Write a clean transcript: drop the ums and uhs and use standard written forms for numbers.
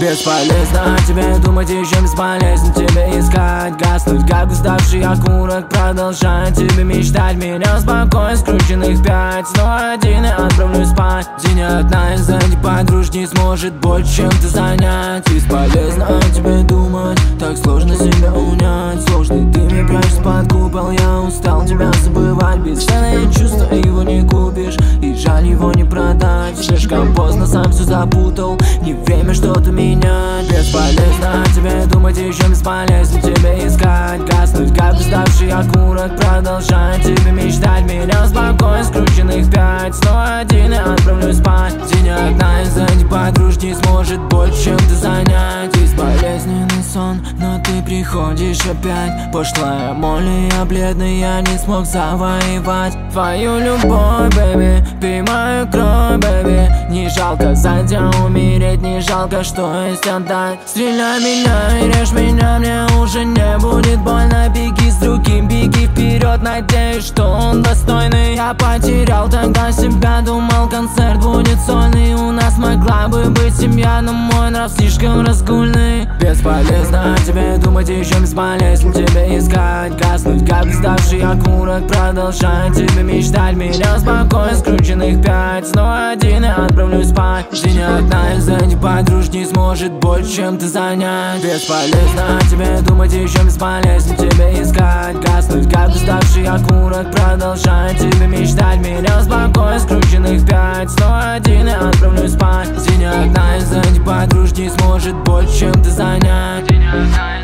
Бесполезно о тебе думать, еще бесполезно тебе искать. Гаснуть, как уставший окурок, продолжать тебе мечтать. Меня успокоит скрученных 5, снова один я отправлюсь спать. День одна из этих подружек не сможет больше чем-то занять. Бесполезно о тебе думать, так сложно себя унять. Сложный ты мне прячешь под купол, я устал тебя забывать. Бесценное чувство, его не купишь, и жаль его не продать. Слишком поздно, сам все запутал, не время что-то менять. Бесполезно о тебе думать, еще бесполезно тебе искать. Гаснуть, как уставший окурок, продолжать тебе мечтать. Меня успокоит скрученных 5, снова один я отправлюсь спать. День одна из этих подружек не сможет больше чем-то занять. Бесполезненный сон, но ты приходишь опять. Пошлая моль, я бледный, я не смог завоевать твою любовь, бэби. Пей мою кровь, бэби. Не жалко за тебя умереть, не жалко, что есть отдать. Стреляй меня и режь меня, мне уже не будет больно. Беги с другим, беги вперед, надеюсь, что он достойный. Я потерял тогда себя, думал, концерт будет сольный. У нас могла бы быть семья, но мой нрав слишком разгульный. Бесполезно о тебе думать, еще бесполезно тебе искать. Гаснуть, как уставший окурок, продолжать тебе мечтать. Меня успокоит скрученных 5, снова один я отправлюсь спать. День одна из этих подружек не сможет больше чем-то занять. Бесполезно о тебе думать, еще бесполезно тебе искать. Гаснуть, как уставший окурок, продолжать тебе мечтать. Меня успокоит скрученных 5, снова один я отправлюсь спать. День одна из этих подружек не сможет больше чем-то занять.